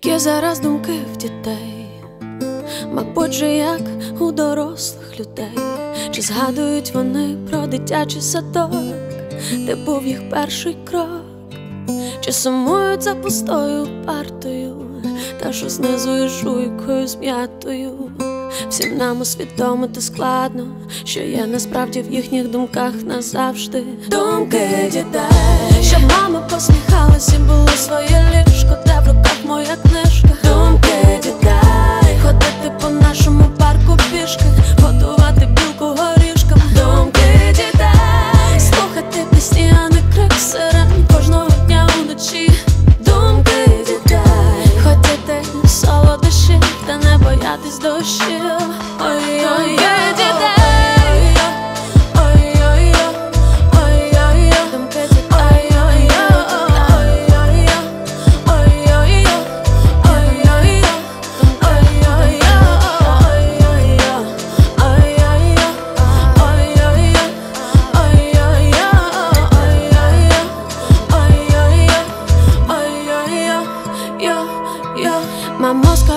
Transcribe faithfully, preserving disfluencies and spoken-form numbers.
Є зараз думки в дітей, мабуть же як у дорослих людей. Чи згадують вони про дитячий садок, де був їх перший крок? Чи сумують за пустою партою, та що знизу і жуйкою зм'ятою? Всім нам усвідомити складно, що є насправді в їхніх думках назавжди. Думки дітей, щоб мами посміхалися і було своє ліжко, де в руках моя книжка. Думки дітей, ходити по нашому парку пішки, готувати білку горішками. Думки дітей, слухати пісні, а не крик сирен кожного дня уночі. Думки дітей, хотіти солодощі та не боятись дощів. Ой-ой-ой, дітей, ой-ой-ой, ой-ой-ой, думки дітей, ой-ой-ой, ой-ой-ой, ой-ой-ой, ой-ой-ой, ой-ой-ой, ой-ой-ой. My most